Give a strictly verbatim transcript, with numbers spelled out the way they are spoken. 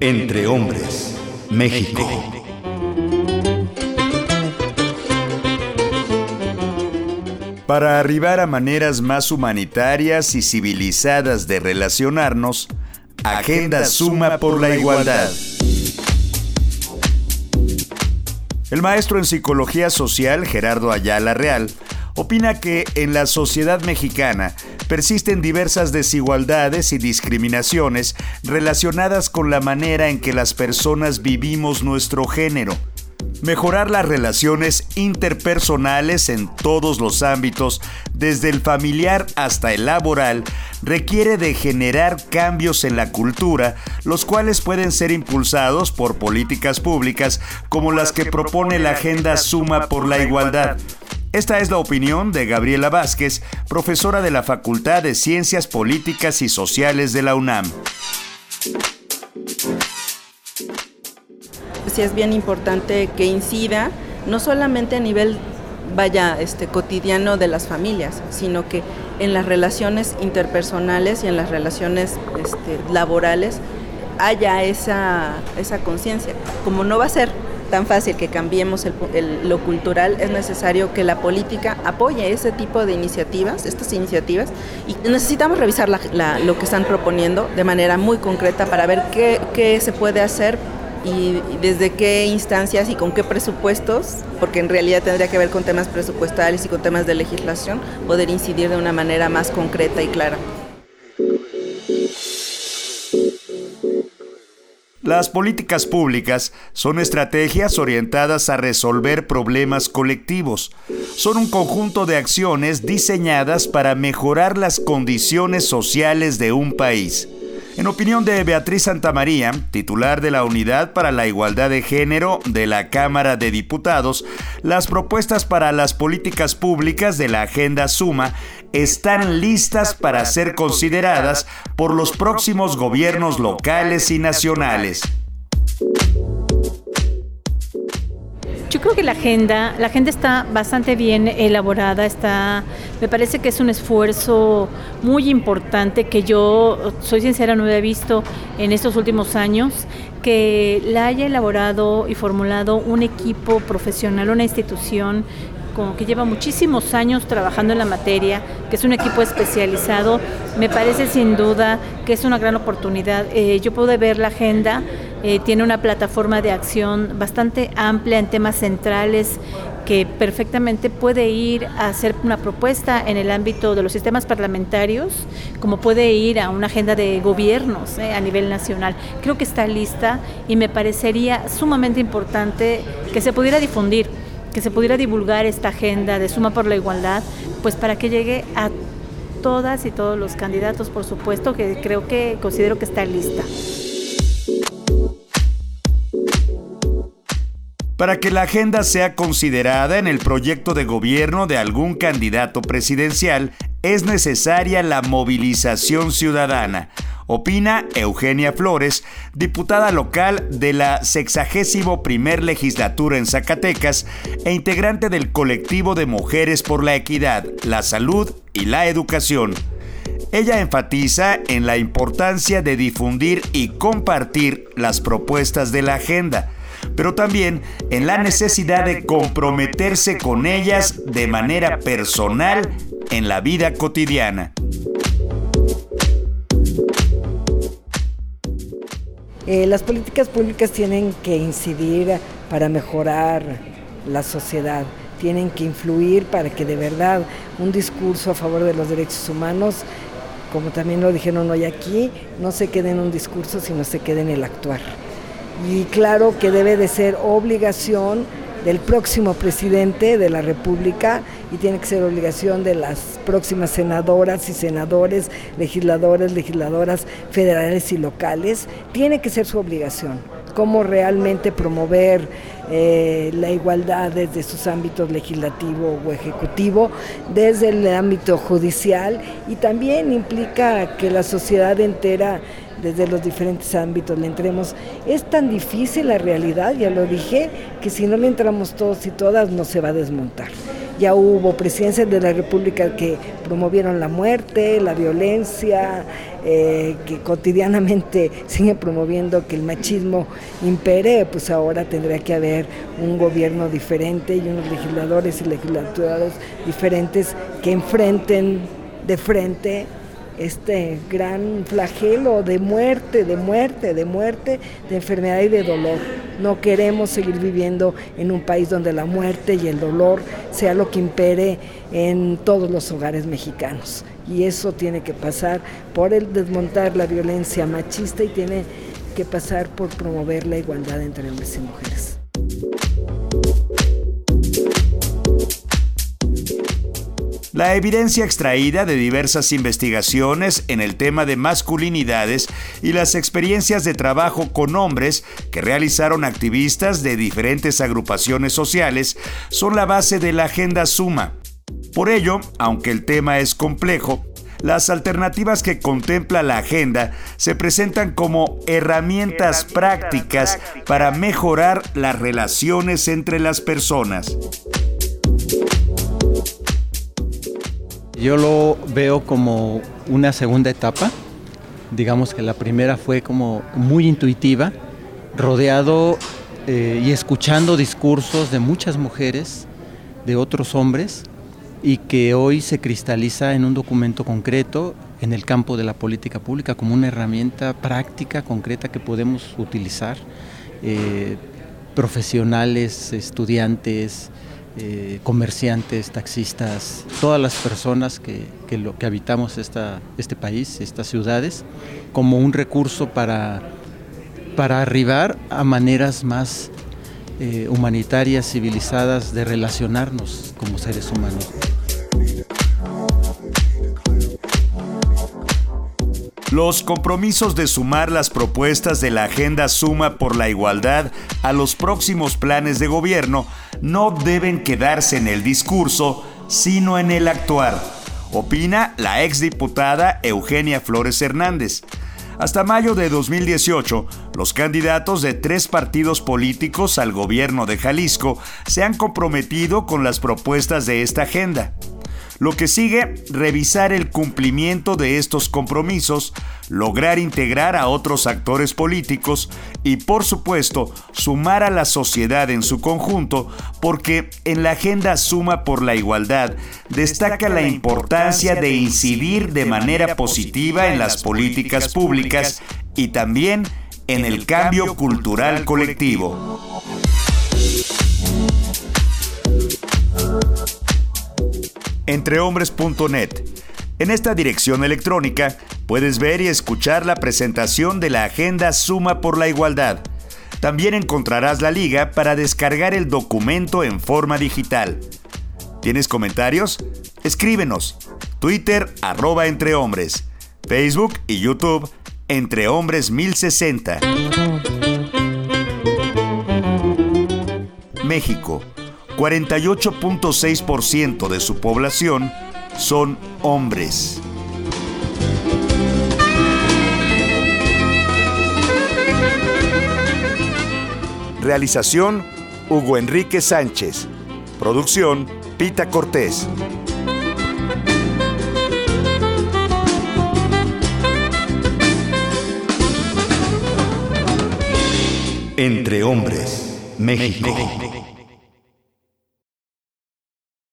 Entre Hombres, México. Para arribar a maneras más humanitarias y civilizadas de relacionarnos, Agenda Suma por la Igualdad. El maestro en Psicología Social, Gerardo Ayala Real, opina que en la sociedad mexicana persisten diversas desigualdades y discriminaciones relacionadas con la manera en que las personas vivimos nuestro género. Mejorar las relaciones interpersonales en todos los ámbitos, desde el familiar hasta el laboral, requiere de generar cambios en la cultura, los cuales pueden ser impulsados por políticas públicas como las que propone la Agenda Suma por la Igualdad. Esta es la opinión de Gabriela Vázquez, profesora de la Facultad de Ciencias Políticas y Sociales de la UNAM. Sí, es bien importante que incida, no solamente a nivel vaya este, cotidiano de las familias, sino que en las relaciones interpersonales y en las relaciones este, laborales haya esa, esa conciencia. Como no va a ser tan fácil que cambiemos el, el, lo cultural, es necesario que la política apoye ese tipo de iniciativas, estas iniciativas, y necesitamos revisar la, la, lo que están proponiendo de manera muy concreta para ver qué, qué se puede hacer y desde qué instancias y con qué presupuestos, porque en realidad tendría que ver con temas presupuestales y con temas de legislación, poder incidir de una manera más concreta y clara. Las políticas públicas son estrategias orientadas a resolver problemas colectivos. Son un conjunto de acciones diseñadas para mejorar las condiciones sociales de un país. En opinión de Beatriz Santamaría, titular de la Unidad para la Igualdad de Género de la Cámara de Diputados, las propuestas para las políticas públicas de la Agenda Suma están listas para ser consideradas por los próximos gobiernos locales y nacionales. Yo creo que la agenda, la agenda está bastante bien elaborada, está, me parece que es un esfuerzo muy importante que yo, soy sincera, no había visto en estos últimos años, que la haya elaborado y formulado un equipo profesional, una institución como que lleva muchísimos años trabajando en la materia, que es un equipo especializado. Me parece sin duda que es una gran oportunidad. Eh, yo pude ver la agenda, eh, tiene una plataforma de acción bastante amplia en temas centrales que perfectamente puede ir a hacer una propuesta en el ámbito de los sistemas parlamentarios, como puede ir a una agenda de gobiernos eh, a nivel nacional. Creo que está lista y me parecería sumamente importante que se pudiera difundir, que se pudiera divulgar esta agenda de Suma por la Igualdad, pues para que llegue a todas y todos los candidatos, por supuesto, que creo que considero que está lista. Para que la agenda sea considerada en el proyecto de gobierno de algún candidato presidencial, es necesaria la movilización ciudadana, opina Eugenia Flores, diputada local de la sexagésimo primer legislatura en Zacatecas e integrante del colectivo de Mujeres por la Equidad, la Salud y la Educación. Ella enfatiza en la importancia de difundir y compartir las propuestas de la agenda, pero también en la necesidad de comprometerse con ellas de manera personal en la vida cotidiana. Eh, las políticas públicas tienen que incidir para mejorar la sociedad, tienen que influir para que de verdad un discurso a favor de los derechos humanos, como también lo dijeron hoy aquí, no se quede en un discurso, sino se quede en el actuar. Y claro que debe de ser obligación del próximo presidente de la República y tiene que ser obligación de las próximas senadoras y senadores, legisladores, legisladoras federales y locales. Tiene que ser su obligación, cómo realmente promover eh, la igualdad desde sus ámbitos legislativo o ejecutivo, desde el ámbito judicial, y también implica que la sociedad entera, desde los diferentes ámbitos le entremos. Es tan difícil la realidad, ya lo dije, que si no le entramos todos y todas no se va a desmontar. Ya hubo presidencias de la República que promovieron la muerte, la violencia, eh, que cotidianamente siguen promoviendo que el machismo impere. Pues ahora tendrá que haber un gobierno diferente y unos legisladores y legislaturas diferentes que enfrenten de frente este gran flagelo de muerte, de muerte, de muerte, de enfermedad y de dolor. No queremos seguir viviendo en un país donde la muerte y el dolor sea lo que impere en todos los hogares mexicanos. Y eso tiene que pasar por el desmontar la violencia machista y tiene que pasar por promover la igualdad entre hombres y mujeres. La evidencia extraída de diversas investigaciones en el tema de masculinidades y las experiencias de trabajo con hombres que realizaron activistas de diferentes agrupaciones sociales son la base de la Agenda Suma. Por ello, aunque el tema es complejo, las alternativas que contempla la agenda se presentan como herramientas prácticas para mejorar las relaciones entre las personas. Yo lo veo como una segunda etapa. Digamos que la primera fue como muy intuitiva, rodeado eh, y escuchando discursos de muchas mujeres, de otros hombres, y que hoy se cristaliza en un documento concreto en el campo de la política pública como una herramienta práctica, concreta que podemos utilizar, eh, profesionales, estudiantes, Eh, comerciantes, taxistas, todas las personas que, que, lo, que habitamos esta, este país, estas ciudades, como un recurso para, para arribar a maneras más eh, humanitarias, civilizadas de relacionarnos como seres humanos. Los compromisos de sumar las propuestas de la Agenda Suma por la Igualdad a los próximos planes de gobierno no deben quedarse en el discurso, sino en el actuar, opina la exdiputada Eugenia Flores Hernández. Hasta mayo de dos mil dieciocho, los candidatos de tres partidos políticos al gobierno de Jalisco se han comprometido con las propuestas de esta agenda. Lo que sigue, revisar el cumplimiento de estos compromisos, lograr integrar a otros actores políticos y, por supuesto, sumar a la sociedad en su conjunto, porque en la Agenda Suma por la Igualdad destaca la importancia de incidir de manera positiva en las políticas públicas y también en el cambio cultural colectivo. entrehombres punto net. En esta dirección electrónica puedes ver y escuchar la presentación de la Agenda Suma por la Igualdad. También encontrarás la liga para descargar el documento en forma digital. ¿Tienes comentarios? Escríbenos. Twitter, arroba entrehombres. Facebook y YouTube, entrehombres mil sesenta. México. cuarenta y ocho punto seis por ciento de su población son hombres. Realización: Hugo Enrique Sánchez. Producción: Pita Cortés. Entre Hombres, México.